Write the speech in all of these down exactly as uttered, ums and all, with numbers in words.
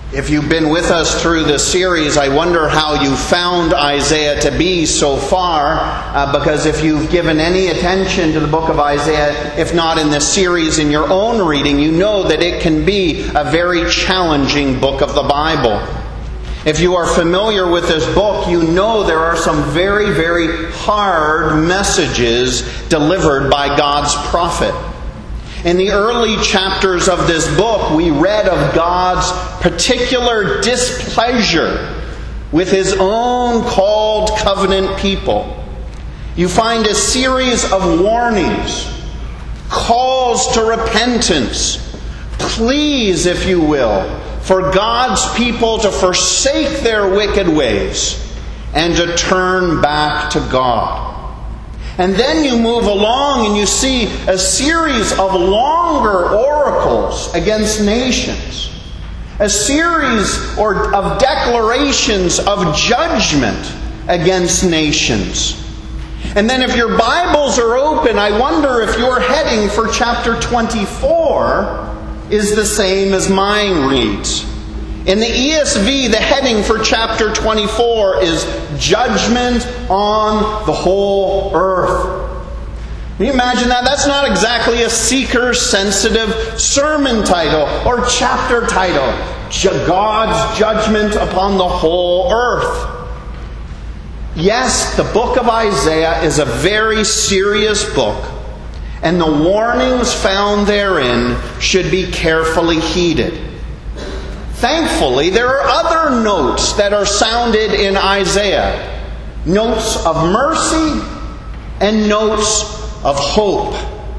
If you've been with us through this series, I wonder how you found Isaiah to be so far, uh, because if you've given any attention to the book of Isaiah, if not in this series, in your own reading, you know that it can be a very challenging book of the Bible. If you are familiar with this book, you know there are some very, very hard messages delivered by God's prophet. In the early chapters of this book, we read of God's particular displeasure with His own called covenant people. You find a series of warnings, calls to repentance, pleas, if you will, for God's people to forsake their wicked ways and to turn back to God. And then you move along and you see a series of longer oracles against nations. A series or of declarations of judgment against nations. And then if your Bibles are open, I wonder if your heading for chapter twenty-four is the same as mine reads. In the E S V, the heading for chapter twenty-four is Judgment on the Whole Earth. Can you imagine that? That's not exactly a seeker-sensitive sermon title or chapter title. God's judgment upon the whole earth. Yes, the book of Isaiah is a very serious book, and the warnings found therein should be carefully heeded. Thankfully, there are other notes that are sounded in Isaiah. Notes of mercy and notes of hope.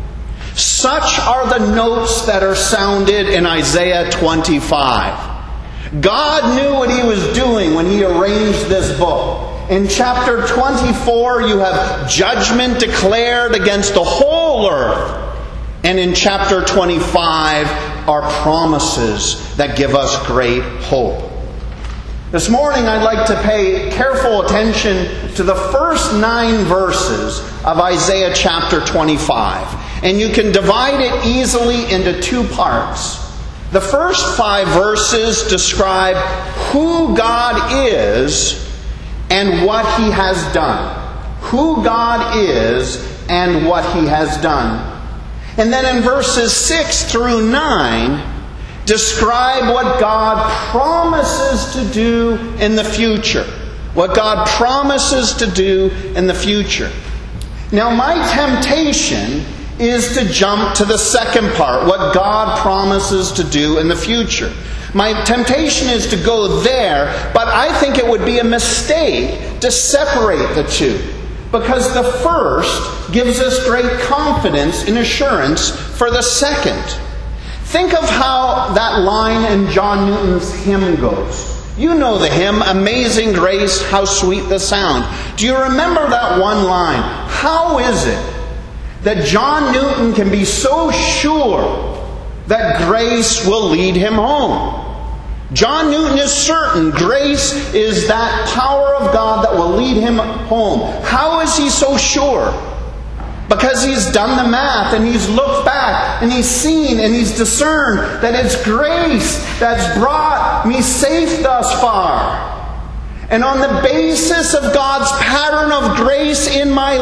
Such are the notes that are sounded in Isaiah twenty-five. God knew what He was doing when He arranged this book. In chapter twenty-four, you have judgment declared against the whole earth. And in chapter twenty-five are promises that give us great hope. This morning I'd like to pay careful attention to the first nine verses of Isaiah chapter twenty-five. And you can divide it easily into two parts. The first five verses describe who God is and what He has done. Who God is and what He has done. And then in verses six through nine, describe what God promises to do in the future. What God promises to do in the future. Now, my temptation is to jump to the second part, what God promises to do in the future. My temptation is to go there, but I think it would be a mistake to separate the two. Because the first gives us great confidence and assurance for the second. Think of how that line in John Newton's hymn goes. You know the hymn, Amazing Grace, how sweet the sound. Do you remember that one line? How is it that John Newton can be so sure that grace will lead him home? John Newton is certain grace is that power of God that will lead him home. How is he so sure? Because he's done the math and he's looked back and he's seen and he's discerned that it's grace that's brought me safe thus far. And on the basis of God's pattern of grace in my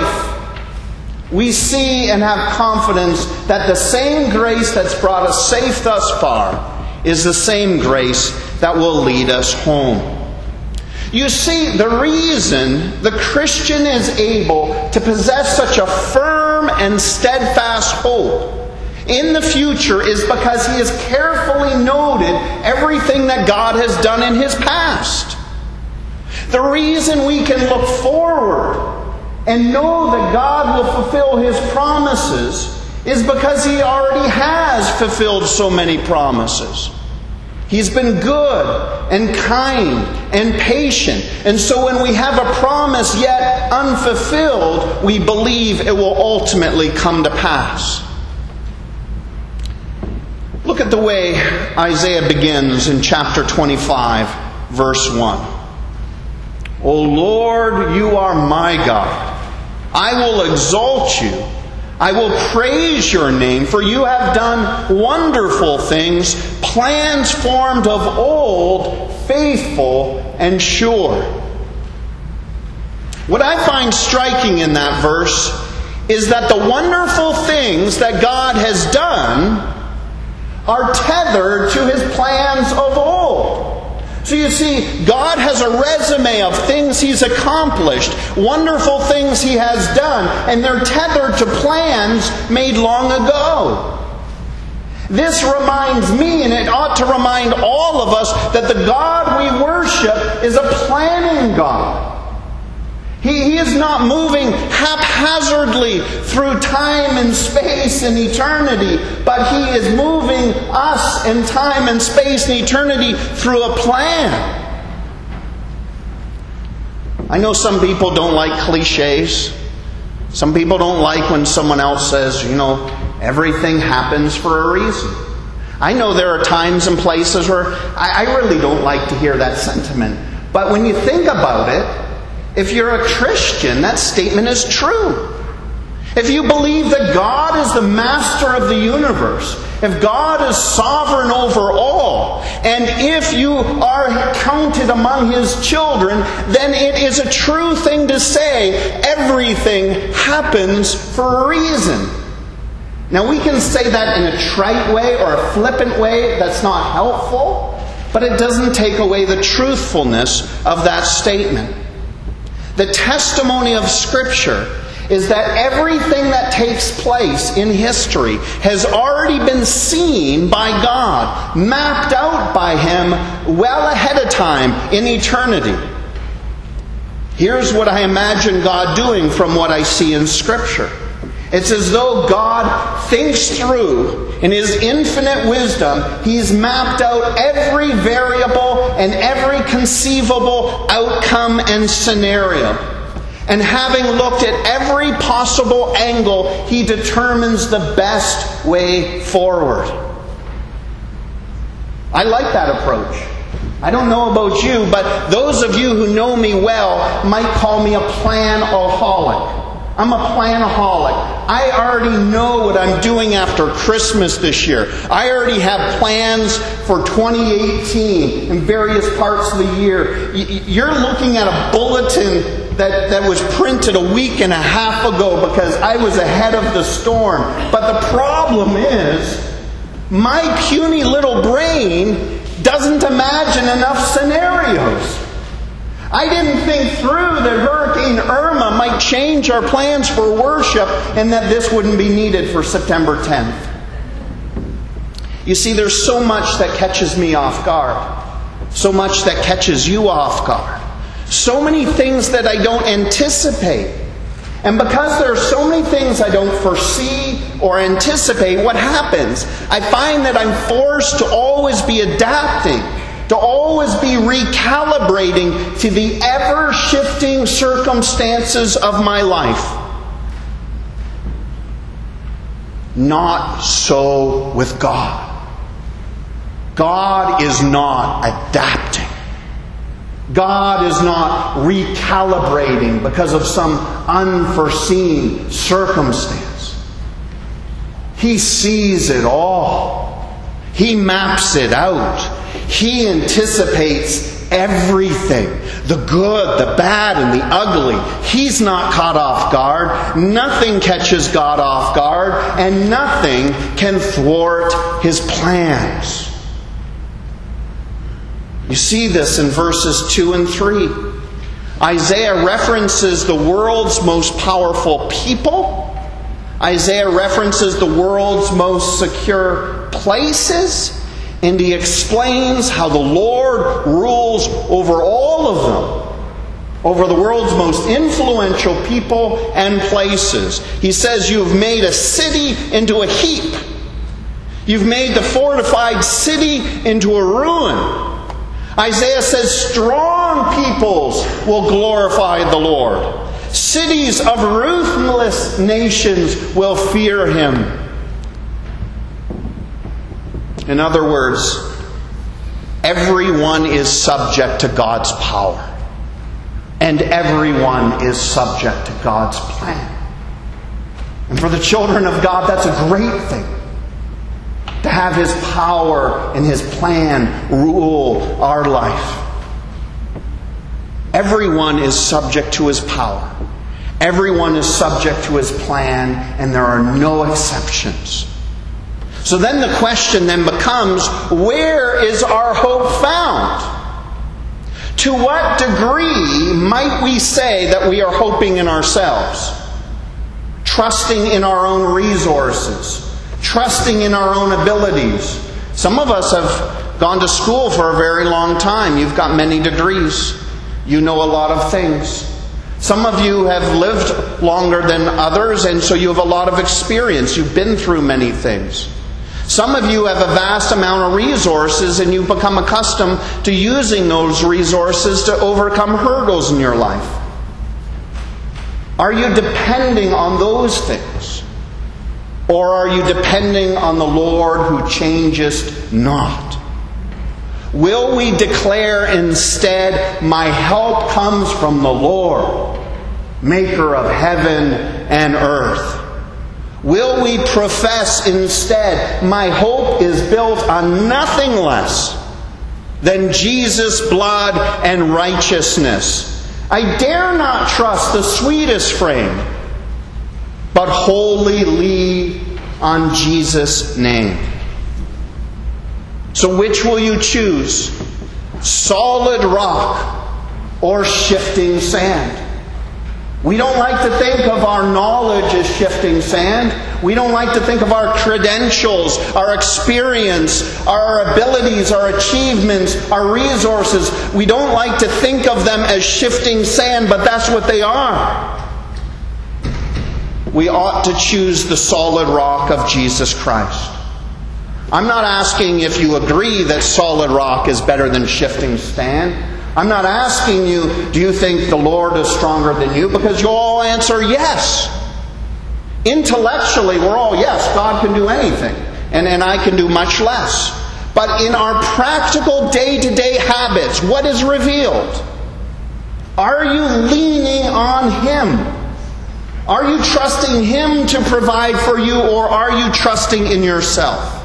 life, we see and have confidence that the same grace that's brought us safe thus far is the same grace that will lead us home. You see, the reason the Christian is able to possess such a firm and steadfast hope in the future is because he has carefully noted everything that God has done in His past. The reason we can look forward and know that God will fulfill His promises is because He already has fulfilled so many promises. He's been good and kind and patient. And so when we have a promise yet unfulfilled, we believe it will ultimately come to pass. Look at the way Isaiah begins in chapter twenty-five, verse one. O Lord, you are my God. I will exalt you. I will praise your name, for you have done wonderful things, plans formed of old, faithful and sure. What I find striking in that verse is that the wonderful things that God has done are tethered to His plans of old. So you see, God has a resume of things He's accomplished, wonderful things He has done, and they're tethered to plans made long ago. This reminds me, and it ought to remind all of us, that the God we worship is a planning God. He, he is not moving haphazardly through time and space and eternity, but He is moving us in time and space and eternity through a plan. I know some people don't like cliches. Some people don't like when someone else says, you know, everything happens for a reason. I know there are times and places where I, I really don't like to hear that sentiment. But when you think about it, if you're a Christian, that statement is true. If you believe that God is the master of the universe, if God is sovereign over all, and if you are counted among His children, then it is a true thing to say everything happens for a reason. Now we can say that in a trite way or a flippant way that's not helpful, but it doesn't take away the truthfulness of that statement. The testimony of Scripture is that everything that takes place in history has already been seen by God, mapped out by Him well ahead of time in eternity. Here's what I imagine God doing from what I see in Scripture. It's as though God thinks through, in His infinite wisdom, He's mapped out every variable and every conceivable outcome and scenario. And having looked at every possible angle, He determines the best way forward. I like that approach. I don't know about you, but those of you who know me well might call me a planaholic. I'm a planaholic. I already know what I'm doing after Christmas this year. I already have plans for twenty eighteen in various parts of the year. You're looking at a bulletin that, that was printed a week and a half ago because I was ahead of the storm. But the problem is, my puny little brain doesn't imagine enough scenarios. I didn't think through that Hurricane Irma might change our plans for worship and that this wouldn't be needed for September tenth. You see, there's so much that catches me off guard. So much that catches you off guard. So many things that I don't anticipate. And because there are so many things I don't foresee or anticipate, what happens? I find that I'm forced to always be adapting, to always be recalibrating to the ever-shifting circumstances of my life. Not so with God. God is not adapting. God is not recalibrating because of some unforeseen circumstance. He sees it all. He maps it out. He anticipates everything. The good, the bad, and the ugly. He's not caught off guard. Nothing catches God off guard. And nothing can thwart His plans. You see this in verses two and three. Isaiah references the world's most powerful people. Isaiah references the world's most secure places. And he explains how the Lord rules over all of them. Over the world's most influential people and places. He says, you've made a city into a heap. You've made the fortified city into a ruin. Isaiah says strong peoples will glorify the Lord. Cities of ruthless nations will fear Him. In other words, everyone is subject to God's power. And everyone is subject to God's plan. And for the children of God, that's a great thing. To have His power and His plan rule our life. Everyone is subject to His power. Everyone is subject to His plan, and there are no exceptions. So then the question then becomes, where is our hope found? To what degree might we say that we are hoping in ourselves? Trusting in our own resources. Trusting in our own abilities. Some of us have gone to school for a very long time. You've got many degrees. You know a lot of things. Some of you have lived longer than others, and so you have a lot of experience. You've been through many things. Some of you have a vast amount of resources, and you've become accustomed to using those resources to overcome hurdles in your life. Are you depending on those things? Or are you depending on the Lord who changeth not? Will we declare instead, my help comes from the Lord, maker of heaven and earth? Will we profess instead, my hope is built on nothing less than Jesus' blood and righteousness? I dare not trust the sweetest frame, but wholly lean on Jesus' name. So which will you choose? Solid rock or shifting sand? We don't like to think of our knowledge as shifting sand. We don't like to think of our credentials, our experience, our abilities, our achievements, our resources. We don't like to think of them as shifting sand, but that's what they are. We ought to choose the solid rock of Jesus Christ. I'm not asking if you agree that solid rock is better than shifting sand. I'm not asking you, do you think the Lord is stronger than you? Because you'll all answer yes. Intellectually, we're all yes, God can do anything. And, and I can do much less. But in our practical day-to-day habits, what is revealed? Are you leaning on Him? Are you trusting Him to provide for you, or are you trusting in yourself?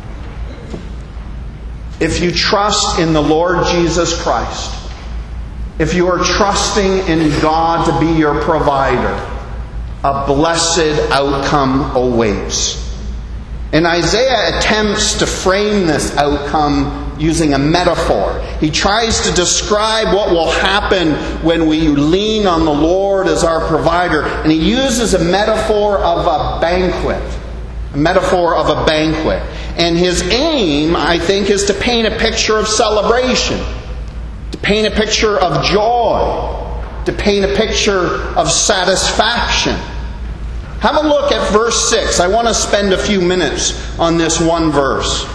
If you trust in the Lord Jesus Christ, if you are trusting in God to be your provider, a blessed outcome awaits. And Isaiah attempts to frame this outcome using a metaphor. He tries to describe what will happen when we lean on the Lord as our provider. And he uses a metaphor of a banquet. A metaphor of a banquet. And his aim, I think, is to paint a picture of celebration. To paint a picture of joy. To paint a picture of satisfaction. Have a look at verse six. I want to spend a few minutes on this one verse.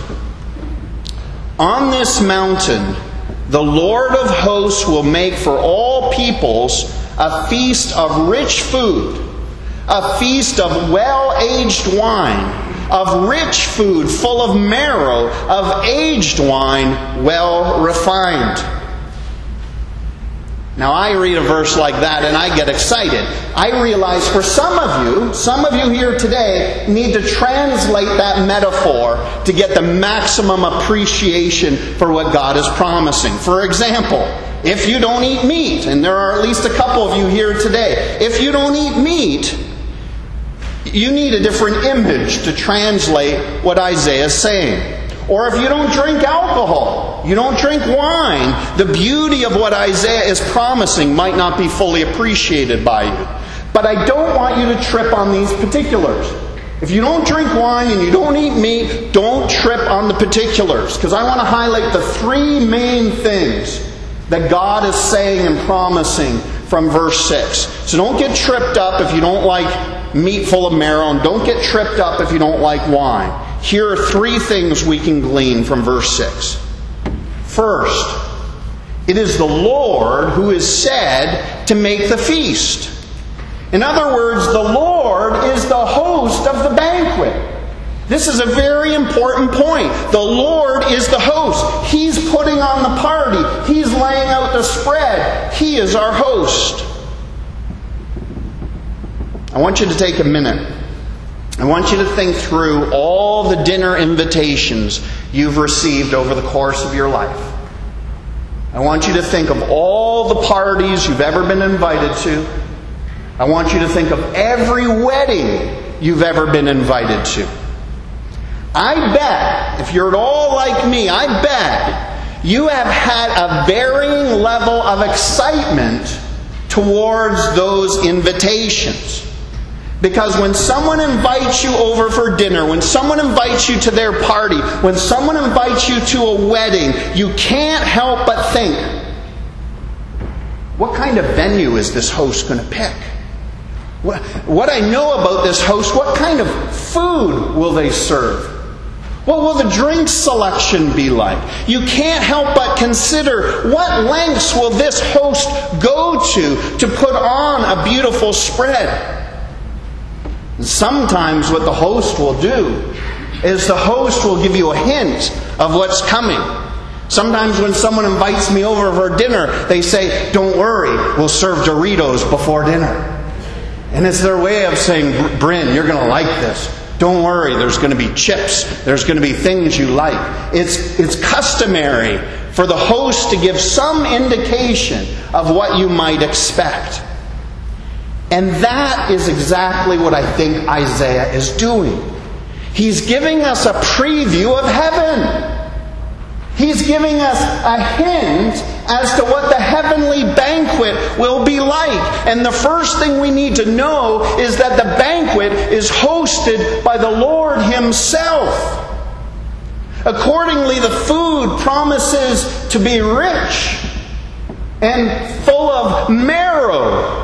On this mountain, the Lord of hosts will make for all peoples a feast of rich food, a feast of well-aged wine, of rich food full of marrow, of aged wine well refined. Now I read a verse like that and I get excited. I realize for some of you, some of you here today need to translate that metaphor to get the maximum appreciation for what God is promising. For example, if you don't eat meat, and there are at least a couple of you here today, if you don't eat meat, you need a different image to translate what Isaiah is saying. Or if you don't drink alcohol, you don't drink wine, the beauty of what Isaiah is promising might not be fully appreciated by you. But I don't want you to trip on these particulars. If you don't drink wine and you don't eat meat, don't trip on the particulars. Because I want to highlight the three main things that God is saying and promising from verse six. So don't get tripped up if you don't like meat full of marrow, and don't get tripped up if you don't like wine. Here are three things we can glean from verse six. First, it is the Lord who is said to make the feast. In other words, the Lord is the host of the banquet. This is a very important point. The Lord is the host. He's putting on the party. He's laying out the spread. He is our host. I want you to take a minute I want you to think through all the dinner invitations you've received over the course of your life. I want you to think of all the parties you've ever been invited to. I want you to think of every wedding you've ever been invited to. I bet, if you're at all like me, I bet you have had a varying level of excitement towards those invitations. Because when someone invites you over for dinner, when someone invites you to their party, when someone invites you to a wedding, you can't help but think, what kind of venue is this host going to pick? What, what I know about this host, what kind of food will they serve? What will the drink selection be like? You can't help but consider, what lengths will this host go to to put on a beautiful spread? And sometimes what the host will do is the host will give you a hint of what's coming. Sometimes when someone invites me over for dinner, they say, don't worry, we'll serve Doritos before dinner. And it's their way of saying, Bryn, you're going to like this. Don't worry, there's going to be chips. There's going to be things you like. It's, it's customary for the host to give some indication of what you might expect. And that is exactly what I think Isaiah is doing. He's giving us a preview of heaven. He's giving us a hint as to what the heavenly banquet will be like. And the first thing we need to know is that the banquet is hosted by the Lord Himself. Accordingly, the food promises to be rich and full of marrow.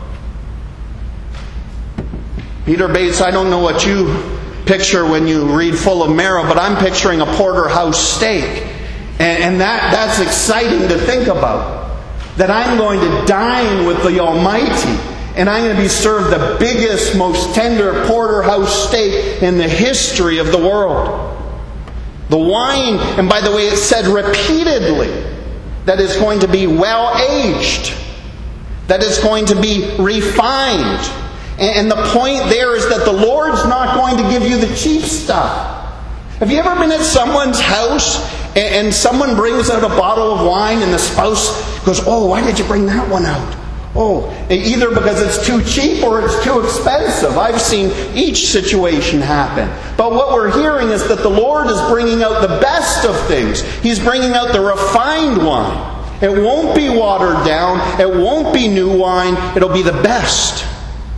Peter Bates, I don't know what you picture when you read full of marrow, but I'm picturing a porterhouse steak. And, and that, that's exciting to think about. That I'm going to dine with the Almighty. And I'm going to be served the biggest, most tender porterhouse steak in the history of the world. The wine, and by the way, it's said repeatedly that it's going to be well aged. That it's going to be refined. And the point there is that the Lord's not going to give you the cheap stuff. Have you ever been at someone's house and someone brings out a bottle of wine and the spouse goes, oh, why did you bring that one out? Oh, either because it's too cheap or it's too expensive. I've seen each situation happen. But what we're hearing is that the Lord is bringing out the best of things. He's bringing out the refined wine. It won't be watered down. It won't be new wine. It'll be the best.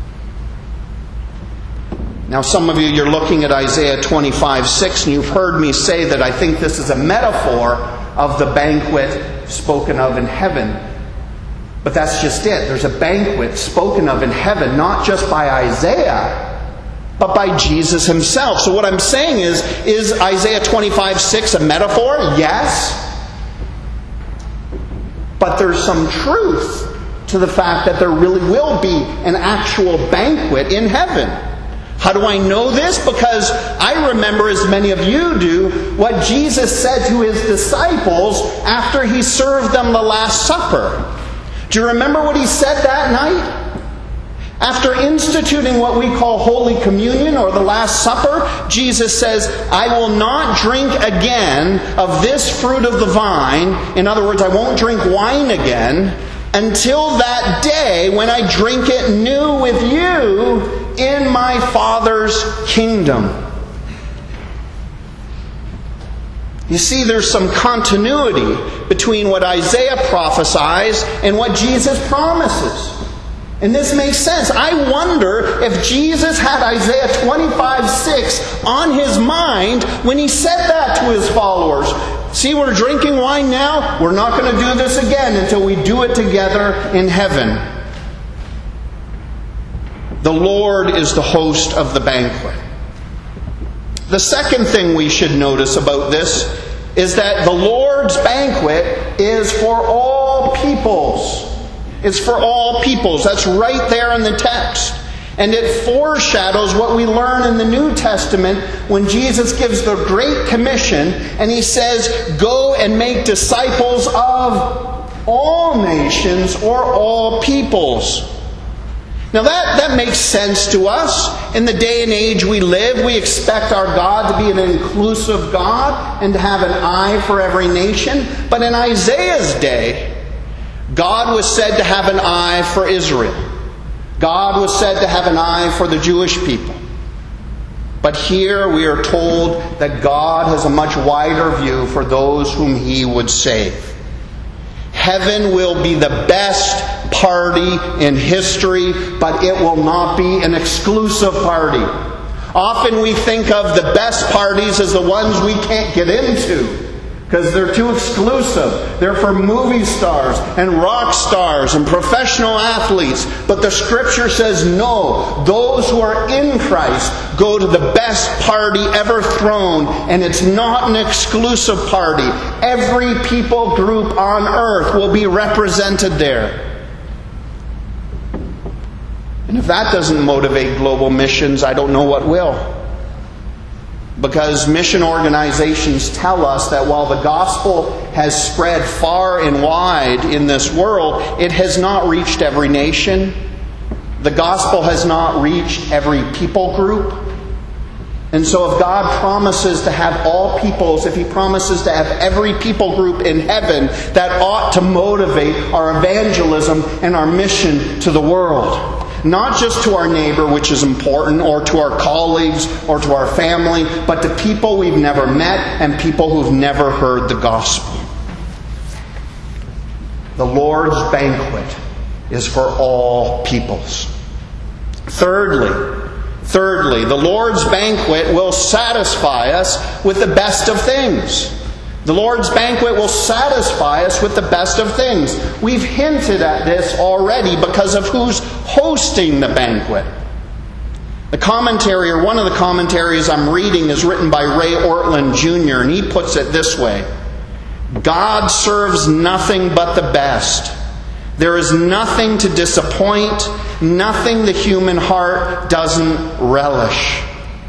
Now some of you, you're looking at Isaiah twenty-five six, and you've heard me say that I think this is a metaphor of the banquet spoken of in heaven. But that's just it. There's a banquet spoken of in heaven, not just by Isaiah, but by Jesus Himself. So what I'm saying is, is Isaiah twenty-five six a metaphor? Yes. But there's some truth to the fact that there really will be an actual banquet in heaven. How do I know this? Because I remember, as many of you do, what Jesus said to His disciples after He served them the Last Supper. Do you remember what He said that night? After instituting what we call Holy Communion or the Last Supper, Jesus says, I will not drink again of this fruit of the vine. In other words, I won't drink wine again until that day when I drink it new with you in my Father's kingdom. You see, there's some continuity between what Isaiah prophesies and what Jesus promises. And this makes sense. I wonder if Jesus had Isaiah twenty-five six on His mind when He said that to His followers. See, we're drinking wine now. We're not going to do this again until we do it together in heaven. The Lord is the host of the banquet. The second thing we should notice about this is that the Lord's banquet is for all peoples. It's for all peoples. That's right there in the text. And it foreshadows what we learn in the New Testament when Jesus gives the Great Commission and He says, go and make disciples of all nations or all peoples. Now that, that makes sense to us. In the day and age we live, we expect our God to be an inclusive God and to have an eye for every nation. But in Isaiah's day, God was said to have an eye for Israel. God was said to have an eye for the Jewish people. But here we are told that God has a much wider view for those whom He would save. Heaven will be the best party in history, but it will not be an exclusive party. Often we think of the best parties as the ones we can't get into because they're too exclusive. They're for movie stars and rock stars and professional athletes. But the Scripture says no. Those who are in Christ go to the best party ever thrown, and it's not an exclusive party. Every people group on earth will be represented there. And if that doesn't motivate global missions, I don't know what will. Because mission organizations tell us that while the gospel has spread far and wide in this world, it has not reached every nation. The gospel has not reached every people group. And so if God promises to have all peoples, if He promises to have every people group in heaven, that ought to motivate our evangelism and our mission to the world. Not just to our neighbor, which is important, or to our colleagues, or to our family, but to people we've never met and people who've never heard the gospel. The Lord's banquet is for all peoples. Thirdly, thirdly, the Lord's banquet will satisfy us with the best of things. The Lord's banquet will satisfy us with the best of things. We've hinted at this already because of who's hosting the banquet. The commentary, or one of the commentaries I'm reading, is written by Ray Ortlund Junior, and he puts it this way: God serves nothing but the best. There is nothing to disappoint, nothing the human heart doesn't relish.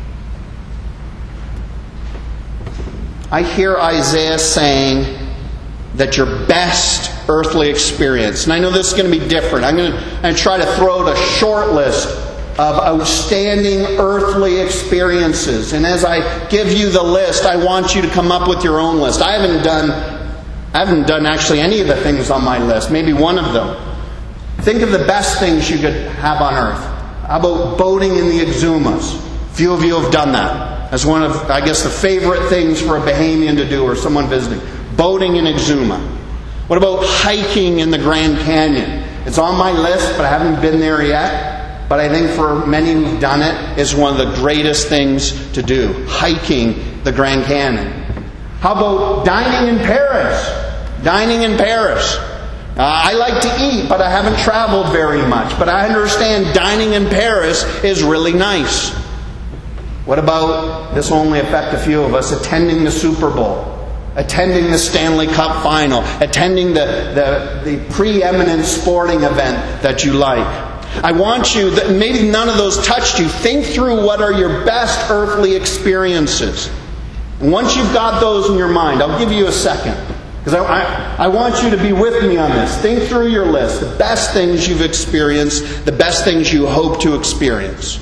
I hear Isaiah saying that your best earthly experience, and I know this is going to be different. I'm going to, I'm going to try to throw out a short list of outstanding earthly experiences. And as I give you the list, I want you to come up with your own list. I haven't done, I haven't done actually any of the things on my list. Maybe one of them. Think of the best things you could have on earth. How about boating in the Exumas? Few of you have done that. As one of, I guess, the favorite things for a Bahamian to do or someone visiting. Boating in Exuma. What about hiking in the Grand Canyon? It's on my list, but I haven't been there yet. But I think for many who've done it, it's one of the greatest things to do. Hiking the Grand Canyon. How about dining in Paris? Dining in Paris. Uh, I like to eat, but I haven't traveled very much. But I understand dining in Paris is really nice. What about, this will only affect a few of us, attending the Super Bowl, attending the Stanley Cup Final, attending the, the, the preeminent sporting event that you like. I want you, that maybe none of those touched you, think through what are your best earthly experiences. And once you've got those in your mind, I'll give you a second, because I, I, I want you to be with me on this. Think through your list, the best things you've experienced, the best things you hope to experience.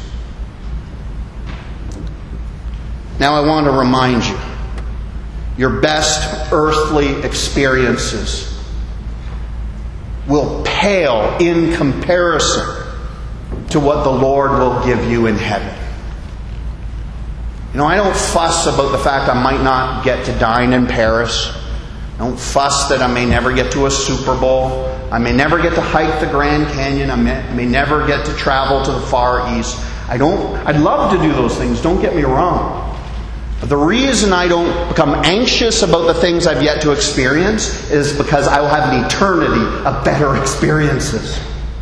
Now I want to remind you, your best earthly experiences will pale in comparison to what the Lord will give you in heaven. You know, I don't fuss about the fact I might not get to dine in Paris. I don't fuss that I may never get to a Super Bowl. I may never get to hike the Grand Canyon. I may, I may never get to travel to the Far East. I don't, I'd love to do those things, don't get me wrong. But the reason I don't become anxious about the things I've yet to experience is because I will have an eternity of better experiences.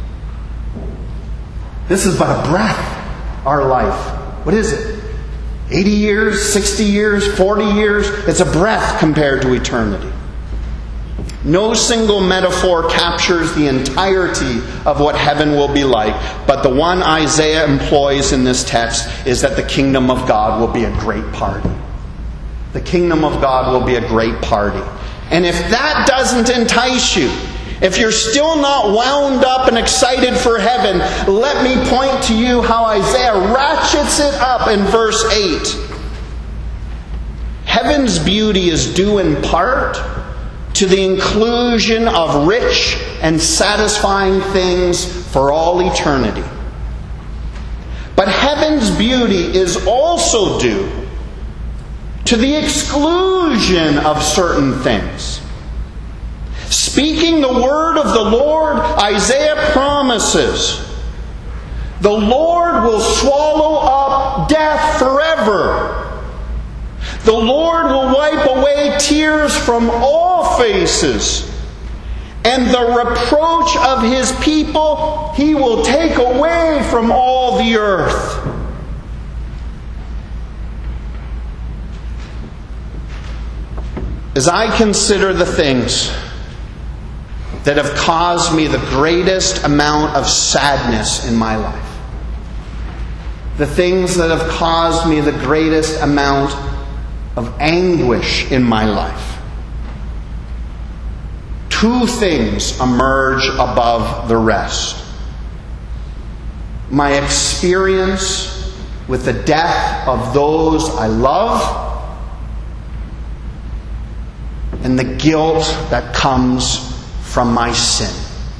This is but a breath, our life. What is it? eighty years, sixty years, forty years? It's a breath compared to eternity. No single metaphor captures the entirety of what heaven will be like, but the one Isaiah employs in this text is that the kingdom of God will be a great party. The kingdom of God will be a great party. And if that doesn't entice you, If you're still not wound up and excited for heaven, let me point to you how Isaiah ratchets it up in verse eight. Heaven's beauty is due in part to the inclusion of rich and satisfying things for all eternity. But heaven's beauty is also due to the exclusion of certain things. Speaking the word of the Lord, Isaiah promises, the Lord will swallow up death forever. The Lord will wipe away tears from all faces, and the reproach of His people He will take away from all the earth. As I consider the things that have caused me the greatest amount of sadness in my life, the things that have caused me the greatest amount of anguish in my life, two things emerge above the rest. My experience with the death of those I love, and the guilt that comes from my sin.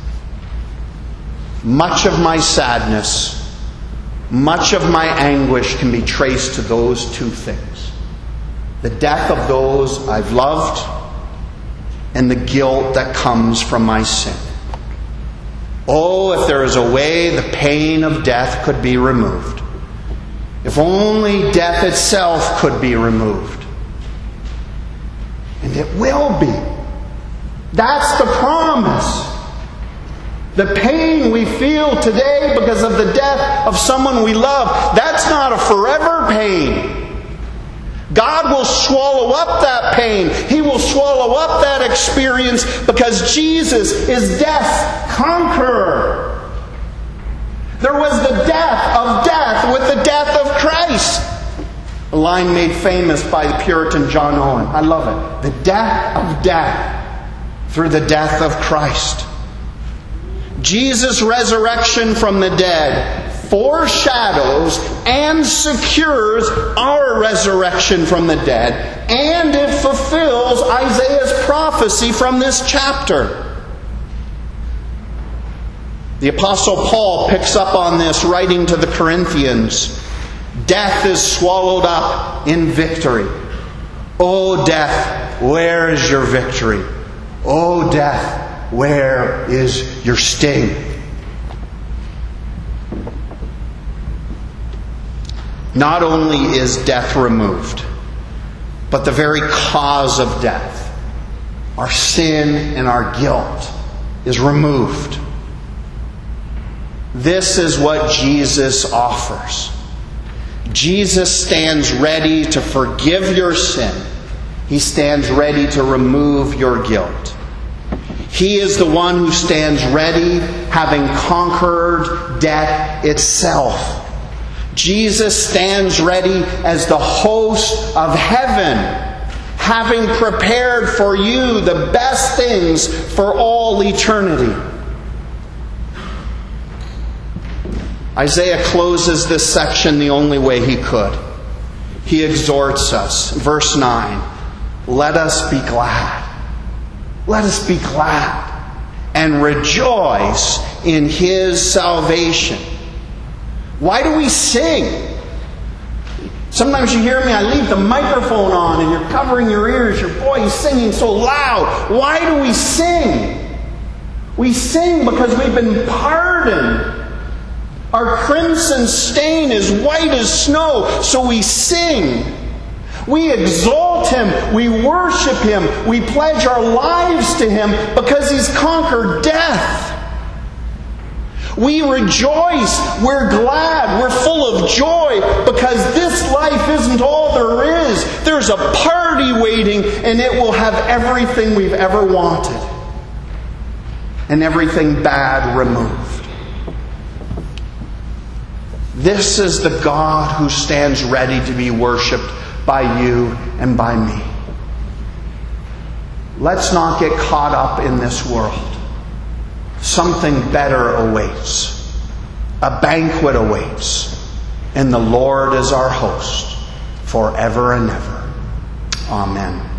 Much of my sadness, much of my anguish can be traced to those two things. The death of those I've loved, and the guilt that comes from my sin. Oh, if there is a way the pain of death could be removed. If only death itself could be removed. And it will be. That's the promise. The pain we feel today because of the death of someone we love, that's not a forever pain. God will swallow up that pain. He will swallow up that experience because Jesus is death's conqueror. There was the death of death with the death of Christ. A line made famous by the Puritan John Owen. I love it. The death of death through the death of Christ. Jesus' resurrection from the dead foreshadows and secures our resurrection from the dead, and it fulfills Isaiah's prophecy from this chapter. The Apostle Paul picks up on this, writing to the Corinthians. Death is swallowed up in victory. O death, where is your victory? O death, where is your sting? Not only is death removed, but the very cause of death, our sin and our guilt, is removed. This is what Jesus offers. Jesus stands ready to forgive your sin. He stands ready to remove your guilt. He is the one who stands ready, having conquered death itself. Jesus stands ready as the host of heaven, having prepared for you the best things for all eternity. Isaiah closes this section the only way he could. He exhorts us. Verse nine, let us be glad. Let us be glad and rejoice in His salvation. Why do we sing? Sometimes you hear me, I leave the microphone on and you're covering your ears. Your boy is singing so loud. Why do we sing? We sing because we've been pardoned. Our crimson stain is white as snow, so we sing. We exalt Him. We worship Him. We pledge our lives to Him because He's conquered death. We rejoice. We're glad. We're full of joy because this life isn't all there is. There's a party waiting, and it will have everything we've ever wanted and everything bad removed. This is the God who stands ready to be worshipped by you and by me. Let's not get caught up in this world. something better awaits. A banquet awaits. And the Lord is our host forever and ever. Amen.